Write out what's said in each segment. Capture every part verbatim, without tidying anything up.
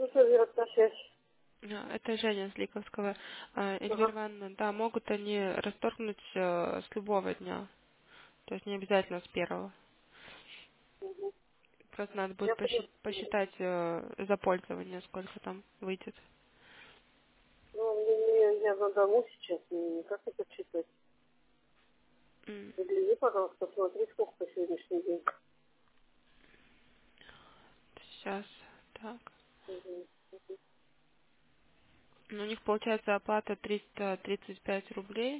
Это вероятно связь. А, Это Женя с Ликовского. А, Эльвира Ага. Ивановна, да, могут они расторгнуть э, с любого дня. То есть не обязательно с первого. Просто надо будет Я поняла. посчит- посчитать э, за пользование, сколько там выйдет. Ну, мне, мне- я на дому сейчас, и как это читать? М, Загляни, пожалуйста, посмотри, сколько по сегодняшний день. Сейчас. Так. Мгм. Ну, у них получается оплата триста тридцать пять рублей.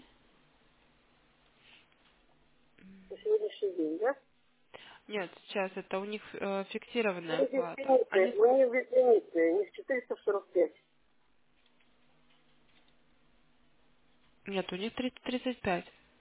По сегодняшний день, да? Нет, сейчас это у них э, фиксированная Ну, не оплата. Они безлимитные, ск- ну, не безлимитные, не в четыреста сорок пять. Нет, у них триста тридцать пять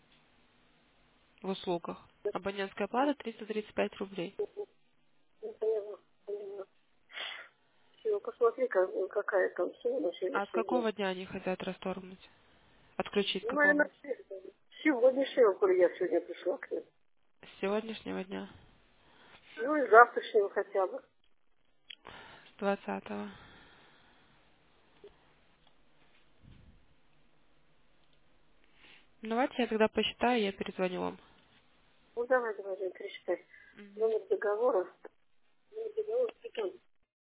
в услугах. Абонентская плата триста тридцать пять рублей. Ну, поняла, поняла. Все, посмотри, как- какая там сумма на А с сегодняшний день. какого дня они хотят расторгнуть? Отключить с Ну, какого? наверное, с сегодняшнего, коли я сегодня пришла к ним. С сегодняшнего дня, Ну, и завтрашнего хотя бы. с двадцатого. Ну, давайте я тогда посчитаю, я перезвоню вам. Ну, давай, давай, Жень, пересчитай. Мгм. Номер договора. Номер договора,